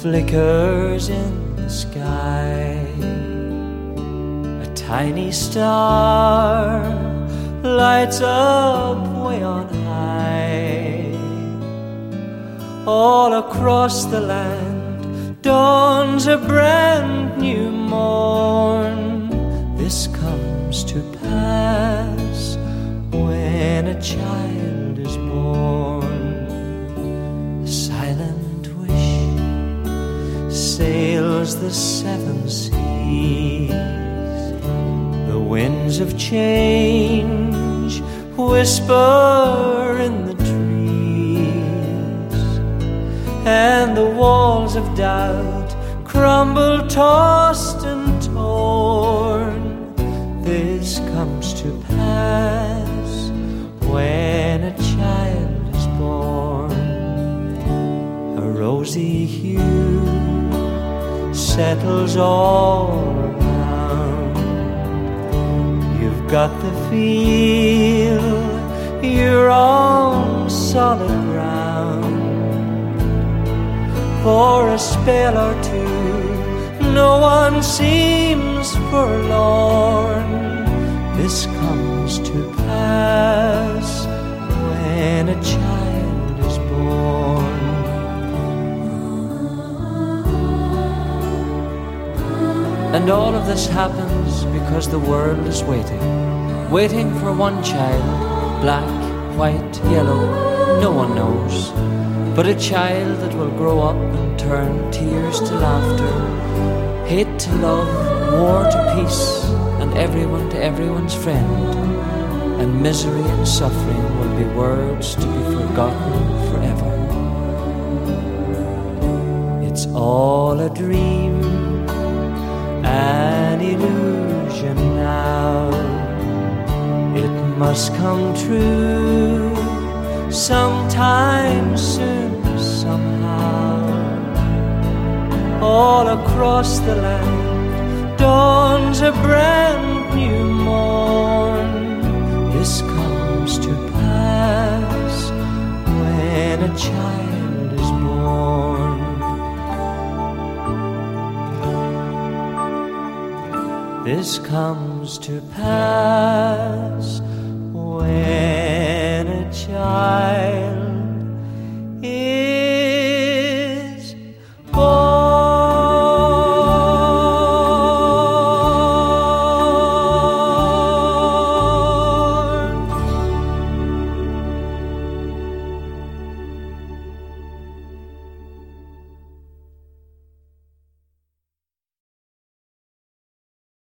flickers in the sky. A tiny star lights up way on high. All across the land dawns a brand new morn. This comes to pass when a child is born. A silent wish sails the seven seas. The winds of change whisper in the trees, and the walls of doubt crumble, tossed and torn. This comes to pass when a child is born. A rosy hue settles all around. You've got the feel you're on solid ground. For a spell or two, no one seems forlorn. This comes to pass when a child is born. And all of this happens because the world is waiting for one child, black, white, yellow, no one knows, but a child that will grow up and turn tears to laughter, hate to love, war to peace, and everyone to everyone's friend. And misery and suffering will be words to be forgotten forever. It's all a dream, an illusion now. It must come true sometime soon, somehow. All across the land dawns a brand new morn. This comes to pass when a child is born. This comes to pass when a child